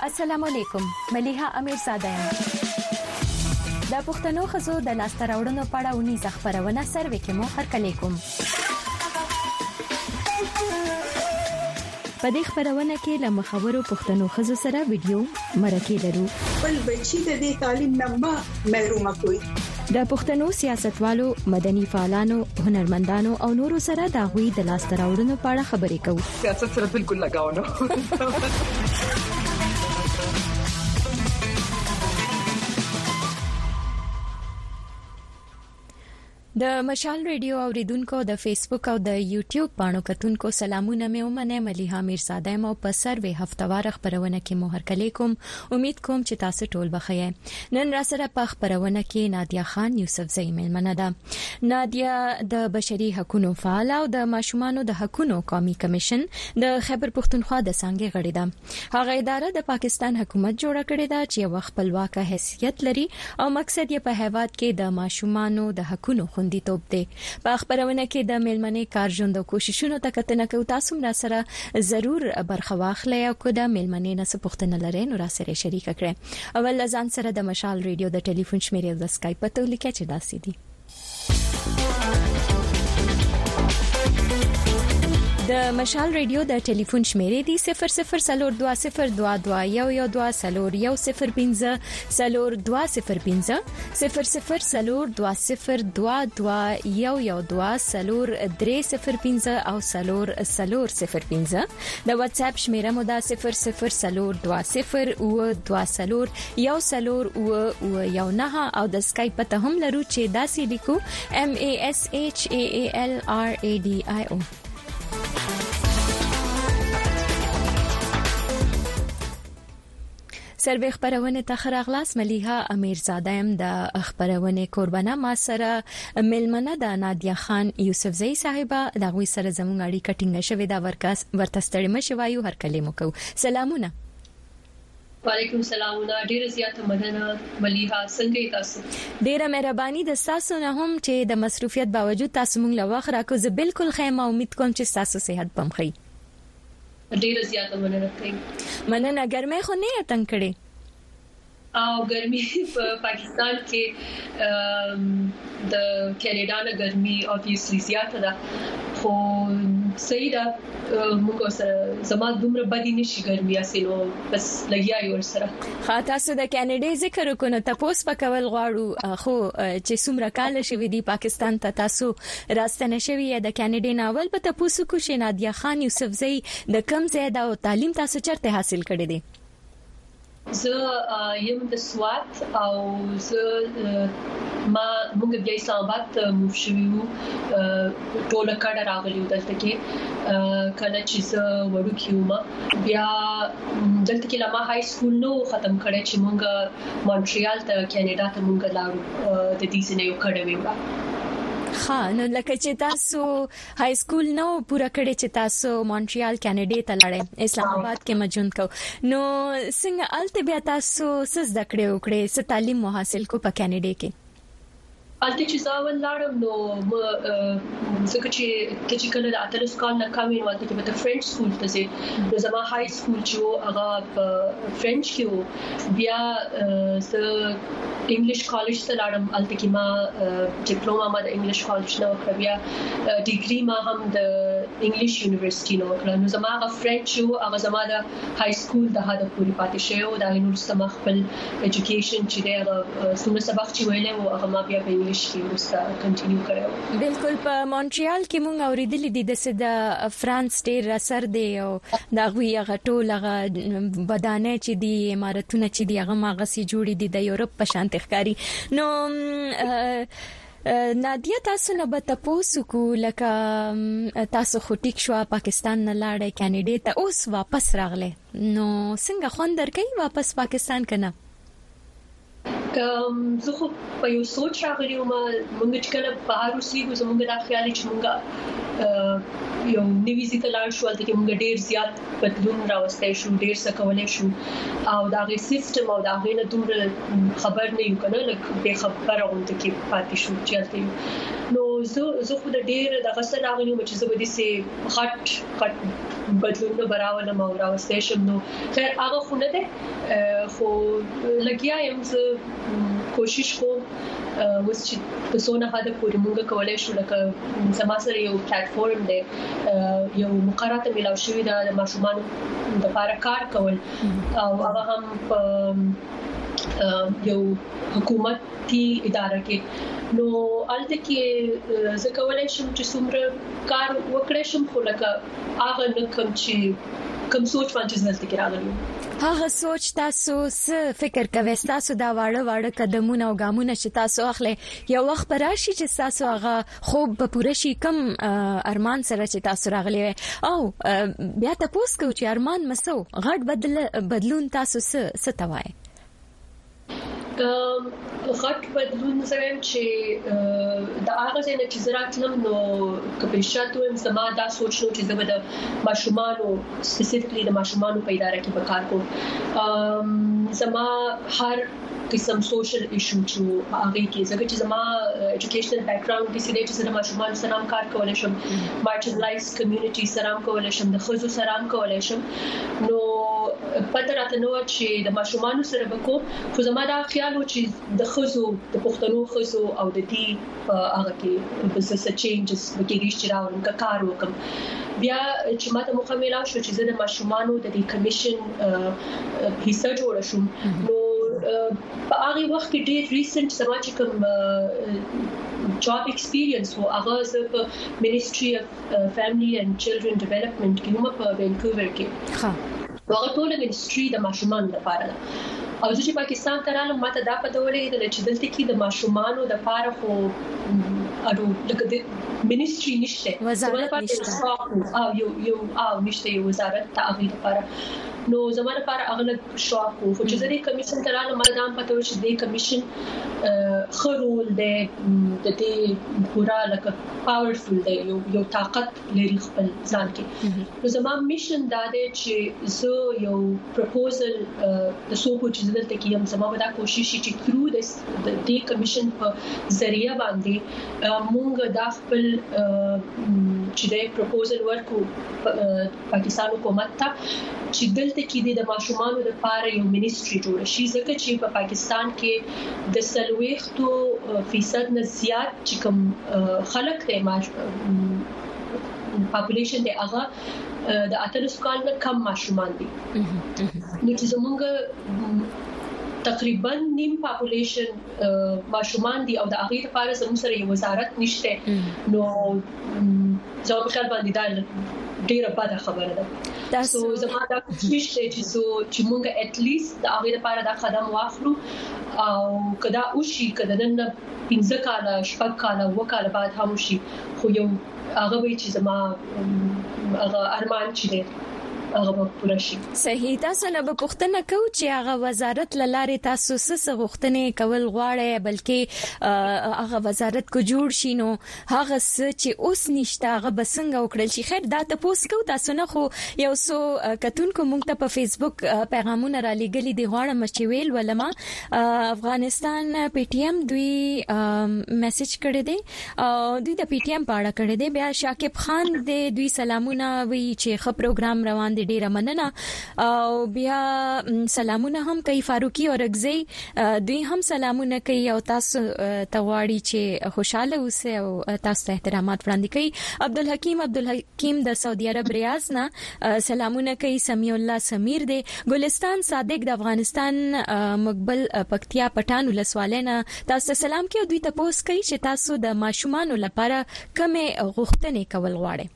السلام علیکم ملیحه امیرزاده یم د پښتنو خزو د لاستراوړنو په اړه ونی خبرونه سروې کې مو هرکلی کوم په دې خبرونه کې له مخاورو پښتنو خزو سره ویډیو مرکه لرو بل بچی د دې تعلیم نه محروم کوي د پښتنو سیاستوالو مدني فعالانو هنرمندانو او نورو سره د غوي د لاستراوړنو په اړه خبرې کوو سیاست سره بالکل لگاو نه د مشال ریډیو اوریدونکو د فیسبوک او د یوټیوب باندې کتونکو سلامونه مې ومنه ملیحه امیرزاده مو په سروې هفتوار خبرونه کې مو هرکلی کوم امید کوم چې تاسو ټول بخیر نن را سره په خبرونه کې نادیا خان یوسفزئی ملمنه ده نادیا د بشري حقوقو فعال او د ماشومانو د حقوقو قومي کمیشن د خیبر پښتونخوا د څنګه غړي ده هغه اداره د پاکستان حکومت جوړه کړې ده چې یو خپلواک حیثیت لري او مقصد یې په هیواد کې د ماشومانو د حقوقو دی توپ دی په خبرونه کې د میلمنې کارژوند او کوششونو ته کتنه کوي تاسو را سره ضرور برخه واخلئ او کو د میلمنې نه پوښتنه لرئ نو را سره شریک کړئ اول ځان سره د مشال ریډیو د ټلیفون شمیرې او د اسکایپ په توګه کې داسې دي د مشال ریډیو د ټلیفون شمیرې دي 002002201015 او 003015 د واتس اپ شمیره مو دا 00202010 او د اسکایپ ته هم لرو چې داسې لیکو MASHAALRADIO سروې خبرونه ته خراغلاس ملیحه امیرزاده ام د خبرونه قربانه ما سره ملمنه د نادیا خان یوسفزئی صاحبہ د غوي سره زموږ اړیکه ټینګه شوې دا ورته ستړي مشوایو هر کلمو کو سلامونه وعلیکم السلام ډیره زیاته مننه ملیحه څنګه تاسو ډیره مهرباني د تاسو نه هم چې د مصروفیت باوجود تاسو مونږ له وخت راکو زه بالکل خیمه امید کوم چې تاسو صحت بم خي ډیره زیاته مننه کوم مننه ګرمه خو نه تنگ کړي او ګرمي په پاکستان کې د کینیډا نه ګرمي obviously زیاته ده خو صحیح ده موږ سره زما دومره بدی نشي ګرمي اسینو بس لګیا یو سره تاسو د کینیډا ذکر وکړو تاسو په کول غواړو خو چې څومره کال شوی دی پاکستان ته تاسو راستنه شوی د کینیډا ناول په تاسو کو شي نادیا خان یوسفزئی د کم زیاده او تعلیم تاسو چرته حاصل کړی دی زه یم د سوات او زه موږ بیا اسلام آباد موف شوو ټول کډه راغلیو دلته کې کله چې زه وړو کېوم بیا دلته کې لمه های سکول نو ختم کړی چې موږ مونټریال ته کینیډا ته موږ لاړو د دې څخه یو کډه ویو نو لکه چې تاسو های سکول نو پورا کړی چې تاسو مونټریال کینیډا ته لاړې اسلام آباد کې مجون کو نو څنګه الته بیا تاسو څه زده کړې څه تعلیم مو حاصل کو په کینیډا کې الته چې ځاول لاړم نو څنګه چې کله د اتلس کال نه کامې وته کې په فرنچ سکول ته سي نو زما های سکول چې هغه په فرنچ کې وو بیا انګلیش کالج ته لاړم الته کې ما ډیپلوما ما د انګلیش کالج نه وکړ بیا ډیګري ما هم د انګلیش یونیورسيټي نه وکړ نو زما هغه فرنچ هغه زما د های سکول د هدا پوری پاتې شو د یونیورسيټي مخبل ایجوکیشن چې دا څومره سبق چې ویلې او هغه ما بیا په انګلیش کې ورسته کنټینیو کړو بالکل په مونټریال کې مونږ اوریدلې دي د فرانس ډیر اثر دی او دا غوي هغه ټول هغه بدانه چې دی امارتونه چې دی هغه ماغسي جوړې دي د یورپ په شان تخکاری نو نادیا تاسو نه به تاسو کو لکه تاسو خو ټیک شو پاکستان نه لاړې کینیډا ته اوس واپس راغله نو څنګه خوندر کوي واپس پاکستان کنه زه خو په یو سوچ راغلی وم مونږ چې کله بهر اوسېږو زموږ د خیال چې مونږ یو نوی ځکلار شو چې موږ ډیر زیات بدلون راوستای شو ډیر څه کولای شو او دا غي سیستم او دا غي نه دومره خبر نه یو کنه لکه به خبره اونته کې پاتې شو چې نو زه خو د ډیر د غسل راغلی چې زه به دي سي غټ بدلون براول ما راوستای شم نو خیر هغه خو نه ده خو لګیا یم زه کوشش کوم وس چې په څونه حد پورې موږ کولای شو لکه زما سره یو پلیټ فارم دی یو مقررات ملاو شوی د ماشومان د لپاره کار کول او هغه هم یو حکومتي اداره کې نو الته کې زه کولای شم چې څومره کار وکړم شم خو لکه هغه نه کوم چې کوم سوچ باندې ځنځته کې راغلی هغه سوچ تاسو څه فکر کوئ تاسو دا واړه قدمونه او ګامونه چې تاسو اخلي یو وخت راشي چې تاسو هغه خوب به پوره شي کوم ارمان سره چې تاسو راغلي او بیا تاسو کو چې ارمان مسو غټ بدلون تاسو څه توای غټ بدلون سره چې د هغه ځای نه چې زراتلم نو کله شاتو هم زما دا سوچ نو چې زما د ماشومانو سپیسیفیکلی د ماشومانو په اداره کې وکړ کوم زما هر قسم سوشل ایشو چې هغه کې زګ چې زما ایجوکیشنل بیک ګراوند کې سړي چې د ماشومانو سره هم کار کولای شم مارجنلایز کمیونټي سره هم کولای شم د خزو سره هم کولای شم نو پته راته نو چې د ماشومانو سره وکړو خو زما دا خیال و چې د خزو د پښتنو خزو او د دې هغه کې بزنس چینجز وکړي چې راوړم کار وکم بیا چې ماته مخامله شو چې زه د ماشومانو د دې کمیشن حصہ جوړ شوم نو په هغه وخت کې ډېر ریسنت سما چې کوم جاب ایکسپیرینس وو هغه زه په منیسټری اف فیملی اند چلډرن ډیولپمنٹ کې هم په وینکوور کې هغه ټول منیسټری د ماشومانو لپاره او چې پاکستان ته رالم ماته دا پته ولګېدل چې دلته کې د ماشومانو لپاره خو اډو لکه د منیسټری نشته وزارت نشته او نشته یو وزارت ته هغه لپاره نو زموږ لپاره اغلب شوق وو چې زه د کمیشن ترانه مله پته و چې د کمیشن خرول د دې پورا لکه پاورفل دی یو طاقت لري خپل ځان کې نو زموږ میشن دا دی چې زه یو پروپوزل د سوپو چې دلته کې هم زموږ دا کوشش چې تھرو د دې کمیشن په ذریعہ باندې مونږ د خپل چې د پروپوزل ورکو پاکستان حکومت ته چې دلته کې د ماشومانو لپاره یو منیسټری جوړ شي ځکه چې په پاکستان کې د 60% نه زیات چې کوم خلک د پاپولیشن دی هغه د 80 کال نه کم ماشومان دي نو چې زمونږ تقریبا نیم پاپولیشن ماشومان دي او د هغه لپاره زموږ سره یو وزارت نشته نو زه په خیال باندې دا ډیره بده خبره ده تاسو زما دا کوشش دی چې موږ اټ لیست د هغه لپاره دا قدم واخلو او کدا اوشي کدا نن 15 کال شپږ کال وکاله بعد هم شي خو یو هغه وی چې زما هغه ارمان چې دی هغه پوره شي صحیح تاسو نه به پوښتنه کوو چې هغه وزارت لاره تاسو څه غوښتنې کول غواړي بلکې هغه وزارت کو جوړ شي نو هغه څه چې اوس نشته هغه بسنګ وکړل شي خیر دا تاسو کو تاسو نه خو یو سو کتونکو مونږ ته په فیسبوک پیغامونه را لګلي دي غواړم چې ویل ولما افغانستان پی ټی ایم دوی میسج کړی دی دوی د پی ټی ایم پاړه کړی دی بیا شاکب خان دوی سلامونه وی چې خ پروګرام روان دي ډیره مننه او بیا سلامونه هم کوي فاروقي او رغزي دوی هم سلامونه کوي او تاسو تغواړي چې خوشاله اوسئ او تاسو ته احترامات وړاندې کوي عبدالحکیم د سعودي عرب ریاض نه سلامونه کوي سمیع الله سمیر دی ګلستان صادق د افغانستان مقبل پکتیا پټان ولسوالینه تاسو سلام کوي دوی ته پوس کوي چې تاسو د ماشومان لپاره کومه غوښتنې کول غواړئ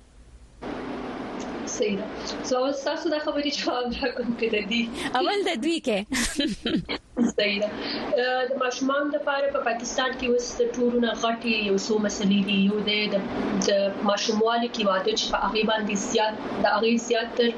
صحیح ده تاسو دا خبرې جواب راکوم کې د دې اول د دوی کې صحیح ده د ماشومان لپاره په پاکستان کې اوس د ټولونه غټي یو څو مسلې دي یو د ماشوموالي کې واده چې په هغه باندې زیات تر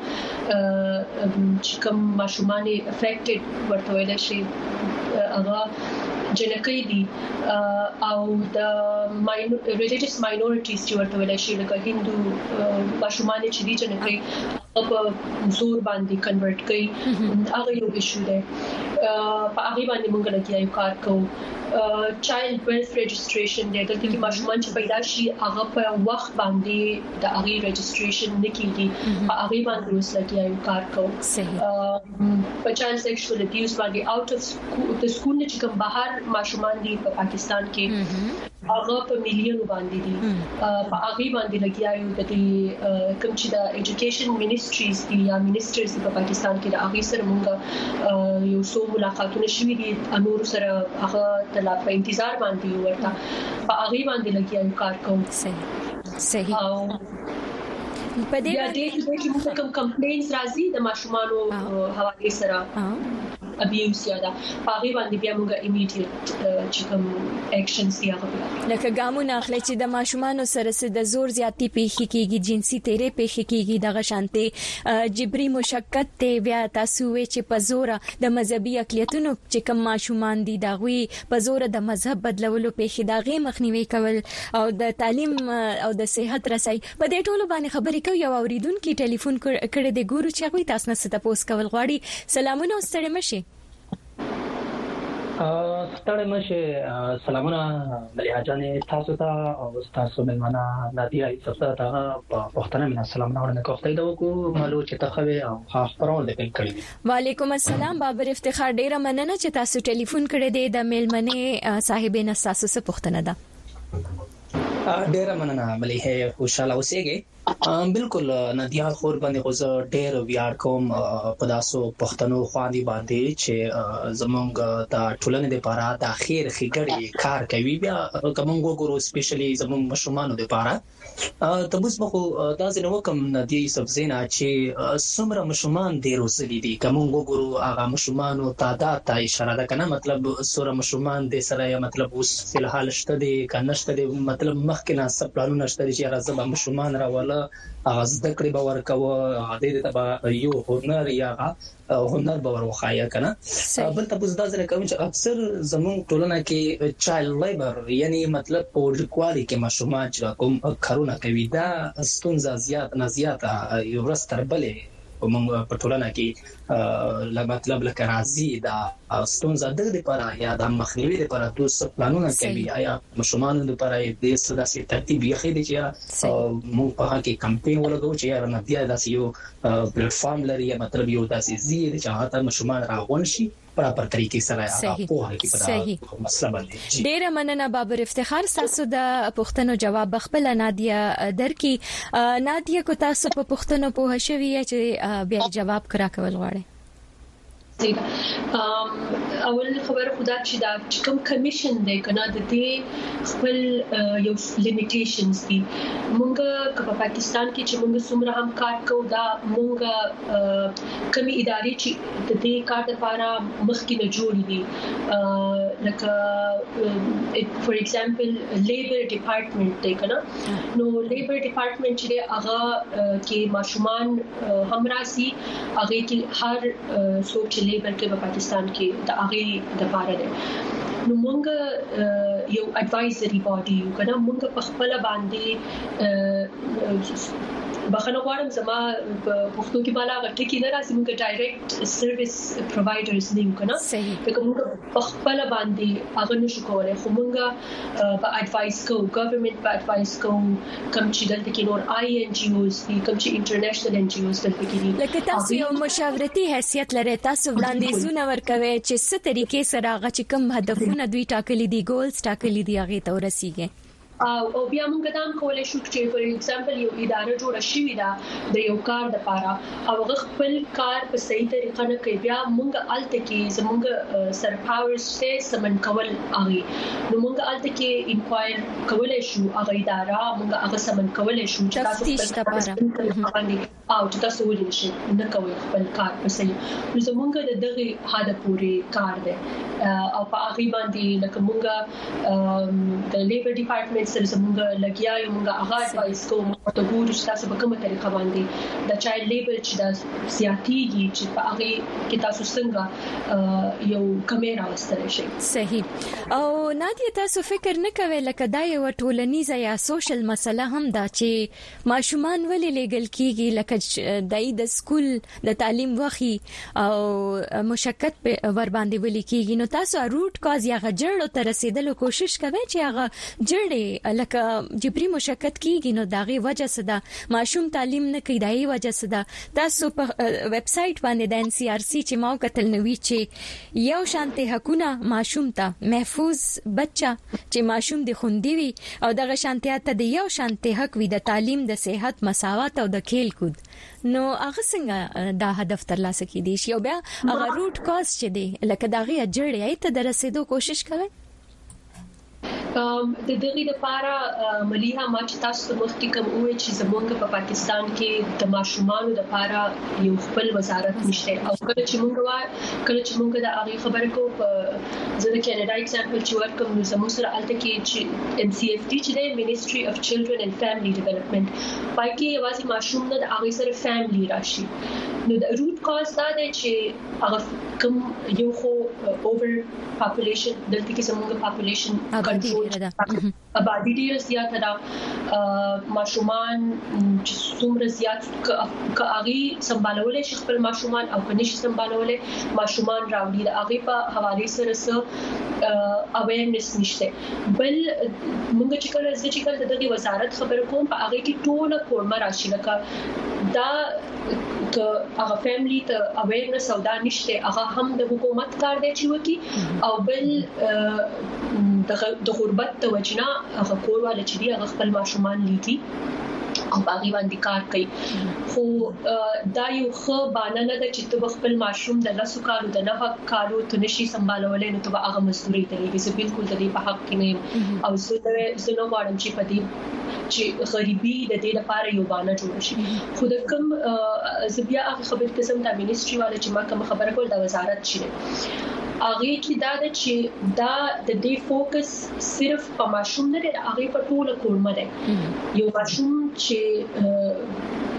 چې کوم ماشومان افیکټډ ورته ویل شي هغه جنکۍ دي او د religious minorities چې ورته ویل شي لکه هندو ماشومان چې دي جنکۍ په زور باندې کنورټ کوي هغه یو ایشو ده په هغه باندې موږ لګیاو کار کوو چایلډ ویلث رجسټریشن د دلته کې ماشومان چې پیدا شي هغه په وخت باندې د هغه رجسټریشن نکېږي په هغه باندې اوس لګیاو کار کوو په چایلډ سیکشوال ابیوز باندې اوټ اف د سکول نه چې کوم بهر ماشومان دي په پاکستان کې هغه په میلیونو باندې دي په هغه باندې لګیاو د کوم چې د ایجوکیشن منیسټریز دي یا منیسټرز په پاکستان کې د هغه سره موږ یو څو ملاقاتونه شوي دي انور سره هغه د لا په انتظار باندې ورته په هغه باندې لګیاو کار کوم صحیح په دې باندې چې موږ کوم کمپلینز راځي د ماشومانو حواله سره ابیوز یا دا هغه باندې بیا موږ امیډیټ چې کوم اکشنز دی هغه لکه ګامونه اخلي چې د ماشومانو سره د زور زیاتی پیښې کیږي جنسي تیرې پیښې کیږي د غشانته جبري مشقت ته بیا تاسو چې په زور د مذهبي اقلیتونو چې کوم ماشومان دي دا غوي په زور د مذهب بدلولو پیښې دا غي مخنیوي کول او د تعلیم او د صحت رسای په دې ټولو باندې خبرې کوي او اوریدونکو ټلیفون کړي د ګورو چې غوي تاسو نه ستاسو کول غواړي سلامونه ستړي مشي ستړي مشه سلامونه مليحه جانې تاسو ته او تاسو ملمنه نادیا ایسته ته په پښتنه مینه سلامونه ورنه کوختای دا وکړو مالو چې تخوي او خبرونه لیکل کړی وعلیکم السلام بابر افتخار ډیره مننه چې تاسو ټلیفون کړی دی د ملمنه صاحبینه تاسو څه پښتنه ده ډیره مننه مليحه خوشاله اوسېږي بالکل نادیا خور باندې غوځ ډېر ویاړ کوم په تاسو پښتنو خواندي باندې چې زمونږ د ټولنې لپاره د اخیر خګړې کار کوي بیا کوم وګورو سپیشلی زمونږ مشمانو لپاره ته اوس مخ دا ځنه وکم نادیا سبزینا چې څومره مشمان ډېر وسلی دي کوم وګورو هغه مشمانو تعداد ته اشاره ده کنه مطلب سوره مشمان د سره مطلب اوس په حال شته دي کنهشته دي مطلب مخکې نه سب پلانونه شته چې راځم مشمان راول اغاز د کړي باور کوو عادت ته یو هنر یا هنر باور وخایا کنه بل تاسو دا ځل کوم چې اکثر زمون ټولنه کې چایلډ لیبر یعنی مطلب په ډیکوالي کې ماشومان چې کوم کارونه کوي دا ستونزه زیات نه زیات یو رستر بلې ومنګ په ټولنه کې لا مطلب لکه راضي دا ستونزه د دې لپاره یا د مخنیوي لپاره تاسو پلانونه کوي یا مشمانو لپاره د سداسي ترتیب یې خېدي چې موږ په هغه کې کمپاین ولګو چې نادیا داسې یو پلیټ فارم لري مطلب یو داسې زیات چې هغه مشمان راغون شي پراپر طریقې سره په هغه کې په مسله باندې ډیره مننه بابر افتخار تاسو د پښتنو جواب خپل نادیا درکې نادیا کو تاسو په پښتنو په شوی چې بیا جواب کرا کول غواړي اول خبره خدا چې دا کوم کمیشن دی کنه د دې خپل یو لیمیټیشنز دي مونږ په پاکستان کې چې مونږ څومره هم کار کوو دا مونږ کمی ادارې چې د دې کار لپاره مخکې نه جوړې دي لکه فور ایگزامپل لیبر ډپارټمنټ دی کنه نو لیبر ډپارټمنټ چې هغه کې ماشومان هم راسي هغه کې هر څوک لیبر کې په پاکستان کې د هغه د پاره ده نو مونږ یو اډوایزري باډي یو کنه مونږ په خپل باندې بخنه غواړم زما په پښتو کې بالا غټه کې نه راځي مونږ ډایرکټ سرویس پرووایډرز نه یو کنه لکه مونږ په خپل باندې هغه نشو کولای خو مونږ په اډوایس کوو ګورنمنت په اډوایس کوو کوم چې دلته کې نور آی ان جی اوز دي کوم چې انټرنیشنل ان جی اوز دلته کې دي لکه تاسو یو مشاورتي حیثیت لري تاسو وړاندیزونه ورکوي چې څه طریقې سره هغه چې کوم هدفونه دوی ټاکلي دي ګولز ټاکلي دي هغه ته ورسیږي او بیا موږ دا هم کولای شو چې فور ایگزامپل یو اداره جوړه شوې ده د یو کار لپاره او هغه خپل کار په صحیح طریقه نه کوي بیا موږ الته کې زموږ سر پاورز ته سمن کول اغي نو موږ الته کې انکوایر کولای شو هغه اداره موږ هغه سمن کولای شو چې تاسو او چې تاسو ولې شي نه کوي خپل کار په صحیح نو زموږ د دغه هاده پوری کار ده او په هغه باندې لکه موږ د لیبر ډپارټمنټ سره زمونږ لګیا یو موږ هغه پایس کوم ته ګورو چې تاسو په کومه طریقه باندې د چایلډ لیبر چې د سیاتيږي چې په هغه کې تاسو څنګه یو کیمرا واستل شي. صحیح. او نادیه تاسو فکر نه کوئ لکه دا یو ټولنیزه یا سوشل مسله هم دا چې ماشومان ولې لګل کیږي لکه د سکول د تعلیم وخی او مشکل ور باندې ولې کیږي نو تاسو روټ کاز یا غجړو تر رسیدلو کوشش کوئ چې هغه جړې لکه جبري مشکل کیږي نو داغه وجه څه ده ماشوم تعلیم نه کوي دای وجه څه ده تاسو په ویب سټ باندې د NCRC چې ماو کتل نوې چې یو شانته حقونه ماشوم ته محفوظ بچا چې ماشوم د خوندي وي او دغه شانتیا ته د یو شانته حق وي د تعلیم د صحت مساوات او د کھیل کود نو هغه څنګه دا هدف ترلاسه کیدی شي او بیا هغه روټ کاز چې دی لکه دغه جړې ته د رسیدو کوشش کوي. د دغه لپاره مليها ما چې تاسو مخکې کوم وې چې زمونږ په پاکستان کې د ماشومانو لپاره یو خپل وزارت نشته او کله چې موږ د هغه خبره کو په زړه کې نه ایگزامپل چې ورکوم نو زموږ سره الته کې چې MCFD چې د Ministry of Children and Family Development پای کې یوازې ماشوم نه د هغه سره فیملی راشي نو د روټ کاز دا دی چې هغه کوم یو خو اوور پاپولیشن دلته کې زموږ پاپولیشن کنټرول آبادی ډیره زیاته ده ماشومان چې څومره زیات کاغي سمبالولې شي خپل ماشومان او کني شي سمبالولې ماشومان راوړي د هغه په حواله سره سره اویرنس نشته بل موږ چې کله د دغه وزارت خبر کوم په هغه کې ټول کورمه راشي لکه دا که هغه فیملی ته اویرنس او دا نشته هغه هم د حکومت کار دی چې وکي او بل د غربت د وجنا هغه کورواله چې دی هغه خپل ماشومان لیدي او باغی باندې کار کوي خو دا یو خو باندې نه د چې خپل ماشوم د لاسو کارو د نه کارو ته نشي سمبالولې نو ته هغه مزدوري کوي چې بالکل د دې په حق کې نه او زه نو غواړم چې په دې چې غریبي د دې لپاره یو باندې جوړ شي خو د کوم زبیا هغه خبر قسم د منیسټری والے چې ما کوم خبره کول د وزارت شي هغه کې دا د چې دا د دې فوکس صرف په ماشوم نه دی هغه په ټول کورمه دی یو ماشوم چې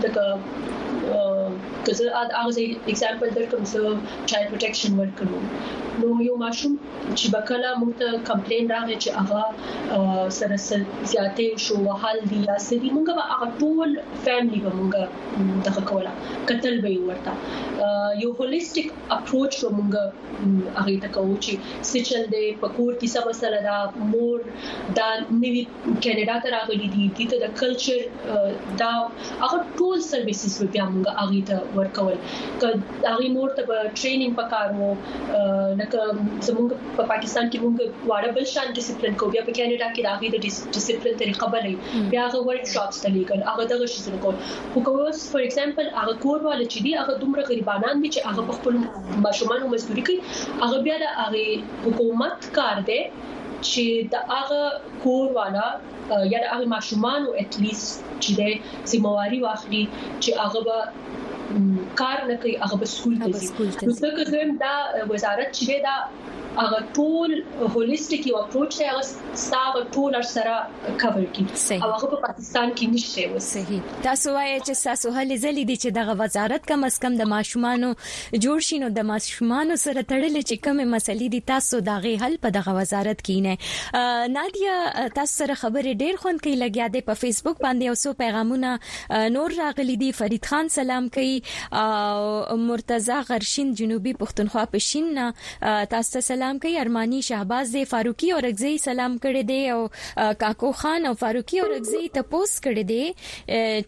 دغه کزه هغه ایگزامپل درکوم زه چایلډ پروټیکشن ورکوم نو یو ماشوم چې بکله موږ ته کمپلین راغی چې هغه سره زیاتې شو وحال دی یا سړي موږ هغه ټول فیملی به موږ دغه کوله قتل به ورته یو هولیسټیک اپروچ موږ هغه ته کوو چې سچل دې پکور کې څه مسله دا مور دا نوی کینیډا ته راغلي دي د کلچر دا هغه ټول سرویسز به بیا موږ هغه ته ورکول که هغه مور ته ټریننګ پکارو لکه زموږ په پاکستان کې موږ واړه بل شان ډیسپلین کو بیا په کینیډا کې هغه د ډیسپلین طریقه بلې بیا هغه ورک شاپس ته لیکل هغه دغه شي سره کول خو کوس فور ایگزامپل هغه کورواله چې دی هغه دومره غریبانان دي چې هغه خپل ماشومان مزدوري کوي هغه بیا د هغه حکومت کار دی چې د هغه کورواله یا د هغه ماشومان او ات لیست چې د ذمہواری واخلي چې هغه به کار نه کوي هغه به سکول ته ځي نو څنګه زم دا وزارت چې دا هغه ټول هولیسټیک یو اپروچ دی هغه ستاسو ټول سره کور کړي او هغه په پاکستان کې نشته و صحیح تاسو وایي چې تاسو هلي زلي دي چې دغه وزارت کم از کم د ماشومانو جوړ شي نو د ماشومانو سره تړل چې کومه مسلې دي تاسو دغه حل په دغه وزارت کې نه نادیه تاسو سره خبرې ډېر خوند کوي لګیا دي په فیسبوک باندې اوسو پیغامونه نور راغلي دي فرید خان سلام کوي او مرتضی غرشین جنوبي پښتونخوا پښین تاسو سلام کوي ارمانی شهباز دی فاروقی اورغزی سلام کړی دی او کاکو خان او فاروقی اورغزی ته پوسټ کړی دی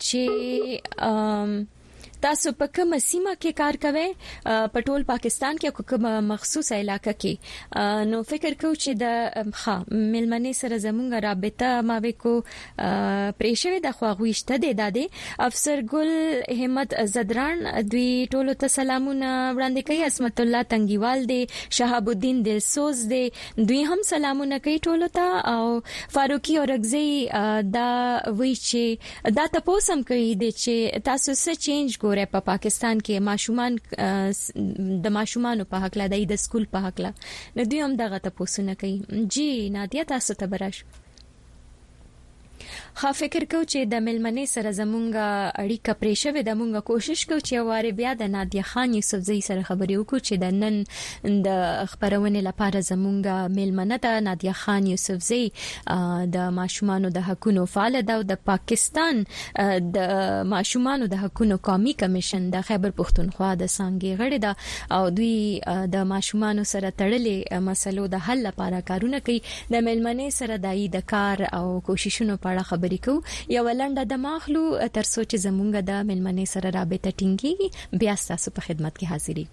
چې تاسو په کومه سیمه کې کار کوئ په ټول پاکستان کې کومه مخصوصه علاقه کې نو فکر کوم چې د ملمنې سره زمونږ رابطه ما وکړو پریښوي د خواغويشته دی داده افسر ګل همت زدران دوی ټول ته سلامونه وړاندې کوي اسمت الله تنګیوال دی شهاب الدین د سوز دی دوی هم سلامونه کوي ټول ته او فاروقی اورغزی دا وی چې دا تاسو هم کوي چې تاسو څه چینج په پاکستان کې ماشومان د ماشومانو په حق لا د سکول په حق لا نو دوی هم دغه تاسو نه کوي جی نادیه تاسو ته براش خا فکر کو چې د ملمنې سره زمونږه اړیکه پرېښوي د مونږه کوشش کو چې واره بیا د نادیه خان یوسفزۍ سره خبرې وکړو چې د نن د خبرونه لپاره زمونږه ملمنه د نادیه خان یوسفزۍ د ماشومانو د حقوقو فعال ده او د پاکستان د ماشومانو د حقوقو قومي کمیشن د خیبر پښتونخوا د څنګه غړي ده او دوی د ماشومانو سره تړلې مسلو د حل لپاره کارونه کوي. د ملمنې سره د کار او کوششونو په اړه خبرې کوو. یو لنډه د ماخلو تر څو چې زمونږ د ملمنې سره رابطه ټینګي بیا تاسو په خدمت کې حاضرې.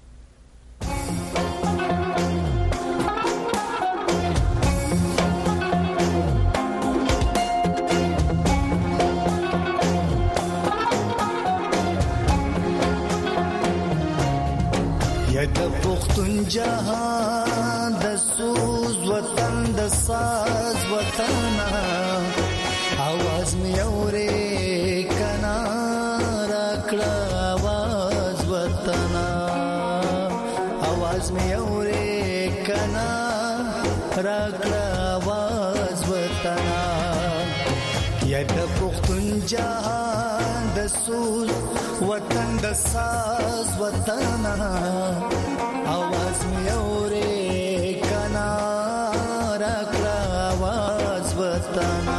یا د پښتون جهان د سوز وطن د ساز وطن आवाज में औरे कना रखड़ा आवाज वतना आवाज में औरे कना रखड़ा आवाज वतना या द पुख्तन जहान द सूल वतन द साज वतना आवाज में औरे कना रखड़ा आवाज वतना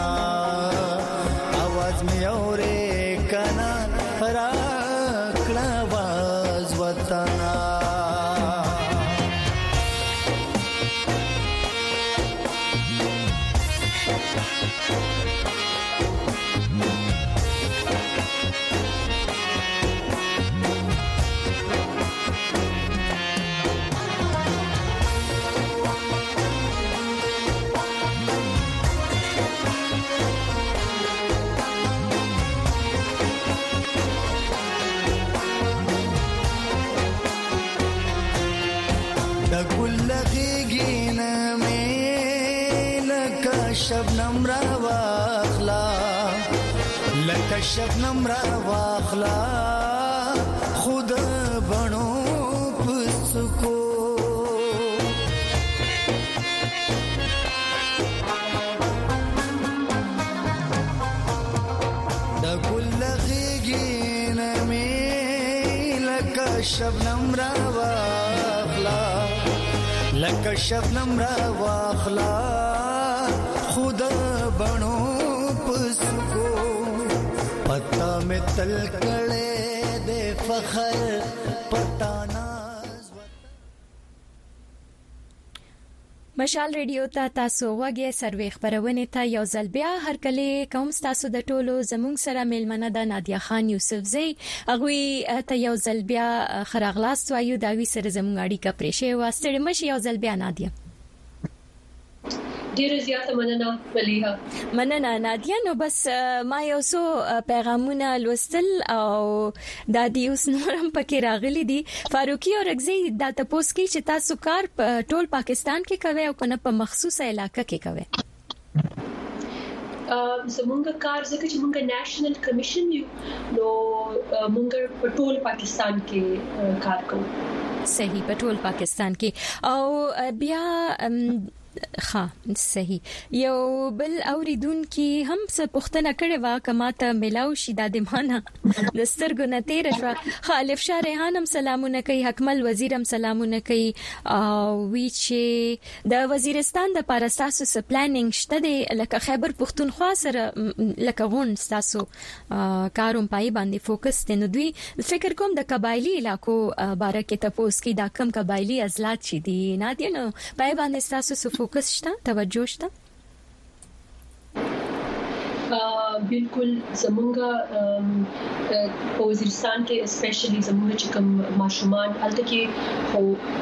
शबनम را واخلا لکه شبنم را واخلا خود بڼو پسکو د ګل غیږین می لکه شبنم را واخلا لکه شبنم را واخلا خود بڼو پسکو پتا میں تل کړه دے فخر پتا ناز. مشال ریډیو ته تاسو وګورئ سروې خبرونه ته یو ځل بیا هر کله کوم تاسو د ټولو زموږ سره ملمنه د نادیه خان یوسفزۍ هغه ته یو ځل بیا خراغلاست وایو دا وی سره زموږ اړیکه پرېښه واسطه مش یو ځل بیا نادیه ډیره زیاته مننه ملیحه. مننه نادیه. نو بس ما یو څو پیغامونه لوستل او د دې اوس نورم پکې راغلي دي. فاروقي اورګزی دا تاسو کې چې تاسو کار په ټول پاکستان کې کوي او کنه په مخصوصه علاقه کې کوي؟ زمونږ کار ځکه چې مونږ نېشنل کمیشن یو نو مونږ په ټول پاکستان کې کار کوو. صحیح په ټول پاکستان کې او بیا ها صحیح یو بل اوریدون کې هم څه پوښتنه کړې وا کما ته ملاو شي د دمانه د سترګو نه تیر شو. خالف شاه ریحان هم سلامونه کوي، حکمل وزیر هم سلامونه کوي او وی چې د وزیرستان د پارستاسو س پلانینګ شته دی لکه خیبر پښتونخوا سره لکه غون تاسو کاروم پای باندې فوکس دي. نو دوی فکر کوم د قبایلی علاقو باره کې تاسو کې دا کم قبایلی ازلات شي دي نه دي نو پای باندې تاسو فوکس شته توجه شته؟ بالکل زمونږ په وزیرستان کې اسپیشلی زمونږ چې کوم ماشومان الته کې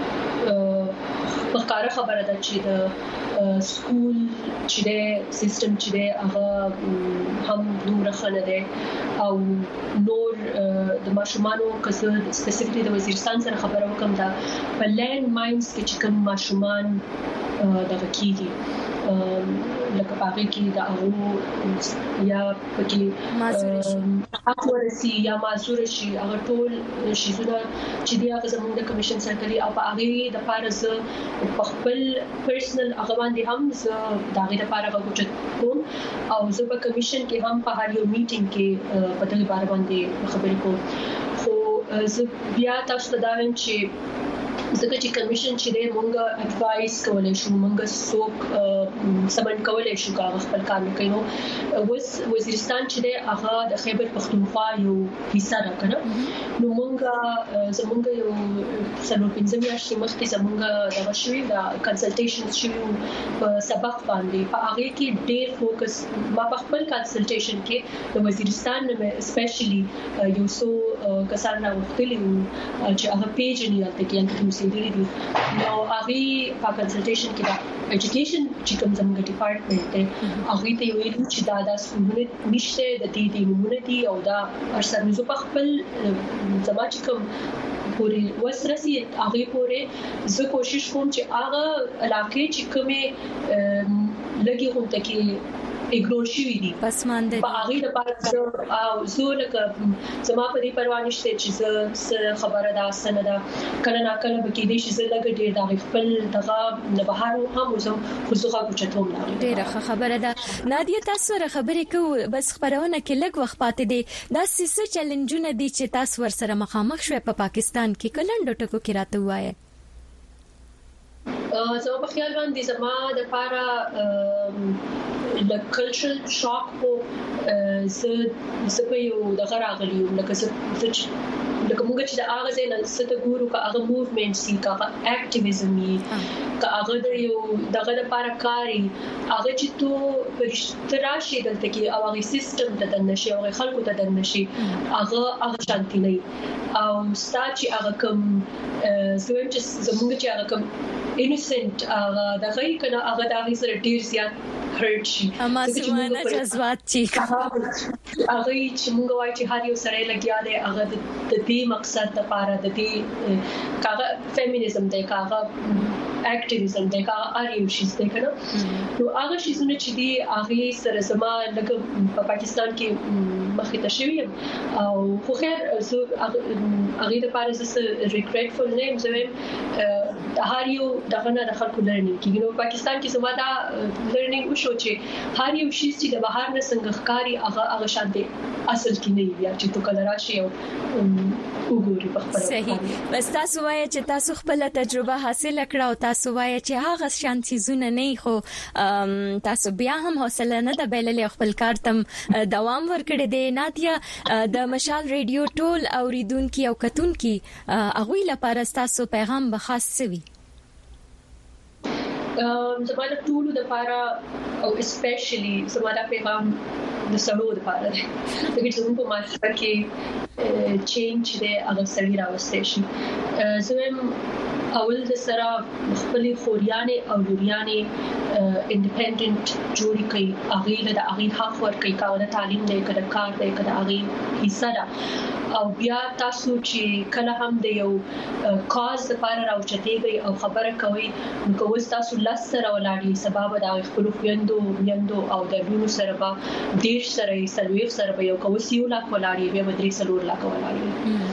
هو په کار خبره ده چې د سکول چې د سیستم چې د هغه هم دومره خنه ده او نور د ماشومانو کسه سپیسیفیکلی د وزیرستان سره خبره وکم دا په لینډ ماینز کې چې کوم ماشومان دغه کیږي لکه پاګه کې دا او یا پکې حق ورسي یا معذور شي هغه ټول شیزونه چې دی هغه زموږ د کمیشن سرکړي او په هغه د پاره ز په خپل پرسنل هغه باندې هم ز دا غي د پاره غوښت کوم او زه په کمیشن کې هم په هر یو میټینګ کې په دغه باره باندې خبرې کوم خو زه بیا تاسو ته دا وایم چې ځکه چې کمیشن چې دی مونږ اډوایس کولای شو مونږ څوک سبن کولای شو کار خپل کار کوي نو وزیرستان چې دی هغه د خیبر پختونخوا یو حصہ ده کنه نو مونږ زمونږ یو سلو پنځه میاشتې مخکې زمونږ د وشوي د کنسلټیشن شوی په سبق باندې په هغه کې ډېر فوکس ما په خپل کنسلټیشن کې د وزیرستان سپیشلی یو څو کسان راوختلي چې هغه پیج نه یالته کې دي نو هغه په کنسلټیشن کې دا ایجوکیشن چې کوم زموږ ډپارټمنټ دی هغه ته ویل چې دا سمونه نشته د دې نمونه دي او دا ارسل زو په خپل زما چې کوم پوری وسرسي هغه پوره زه کوشش کوم چې هغه علاقې چې کومه لګي هم تکي اګنور شوی دي بس مانده په هغه د پاره او زه لکه زما په دې پروا نشته چې زه خبره ده سند ده کله نا کله به کې دې چې زه لګ ډېر د خپل دغه نه بهر هم زه خصوصا کوچتوم نه ډېر خبره ده نادیه تاسو سره خبرې کو بس خبرونه کې لګ وخت پاتې دي دا سیسه چیلنجونه دي چې تاسو ور سره مخامخ شوي په پاکستان کې کلندو ټکو کې راته وایي زه په خیال باندې زما د پاره د کلچرل شاک په زه په یو دغه راغلی لکه موږ چې د هغه ځای نه ست ګورو کا هغه موومېنټ سي کا اکټیویزم یې کا هغه د یو دغه لپاره کاری هغه چې تو پرشتراشي دلته کې او هغه سیستم ته د نشي او خلکو ته د نشي هغه شانتي نه او ستاسو هغه کوم زویم چې زموږ چې هغه کوم انوسنت دغه کنه هغه د هغه سره ډیر زیات هرټ شي اما سمانه جذبات چې هغه چې موږ وایو چې هر یو سره لګیا دی هغه د دې مقصد لپاره د دې کاغه فیمینیزم دی کاغه اکټیویزم دی کاغه اړیو شي څنګه نو هغه شیزونه چې دی هغه سره زما لکه په پاکستان کې مخې ته شوی او خو خیر زه هغه لپاره زه ریګریټفل نیم زویم هر یو دغه نه د خلکو لرنینګ کیږي نو پاکستان کې زما دا لرنینګ وشو چې هر یو شی چې د بهر نه څنګه ښکاری هغه شانتي اصل کې نه وي چې تو کله راشي او وګوري په خپل صحیح بس تاسو وایي چې تاسو خپل تجربه حاصل کړه او تاسو وایي چې هغه شانتي زونه نه خو تاسو بیا هم حوصله نه د بیللې خپل کار تم دوام ورکړي دی نادیه د مشال ریډیو ټول اوریدونکو او کتونکو هغه لپاره تاسو پیغام به خاص سوي زموږ ټول د لپاره او اسپیشلی زموږ پیغام د سړو لپاره دی چې موږ په معاشره کې چینج دی هغه سړي راوستي شي زم اول د سره خپل خوریانه او لوريانه انډیپندنت جوړی کوي هغه د هغه حق ورکړي کاوه تعلیم دی کده کار دی کده هغه حصہ ده او بیا تاسو چې کله هم د یو کاز لپاره راوچتېږي او خبره کوي نو کوم تاسو لاس سره ولاړی سبب د خپل خويندو او د ډونو سره با دیش سره سلويف سره یو کوسیو لا ولاړی به بدري سلور لا ولاړی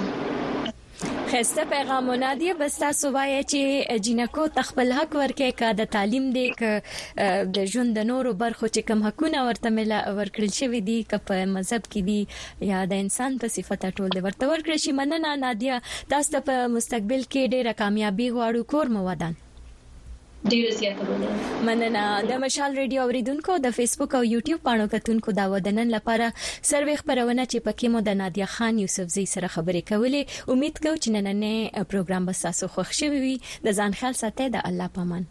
خسته پیغامونه دی بس تاسو وایي چې جنکو تخپل حق ورکې کا د تعلیم دی ک د ژوند د نورو برخو چې کوم حقونه ورته ورکړل شوی دی ک په مذهب کې دی یا د انسان په صفته ټول دی ورته ورکړل شي مننه نادیه تاسو په مستقبل کې ډېره کامیابی غواړو کور مو ودان ډیر زیاته مننه د مشال ریډیو اوریدونکو د فیسبوک او یوټیوب باندې کتونکو دا ودنن لپاره سروي خبرونه چې پکې مو د نادیه خان یوسفزئی سره خبرې کولې امید کوم چې نننې پروګرام به تاسو خوښ شي وي د ځان خیال ساتئ د الله پامان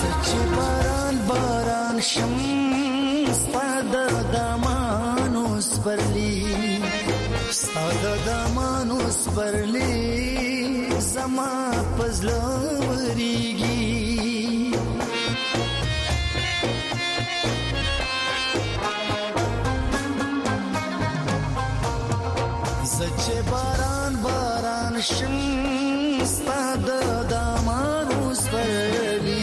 شم ستاد دمانو سپرلی ستاد دامانو سپرلی زما پزلوریږي زچه باران باران شم ستاد دامانو سپرلی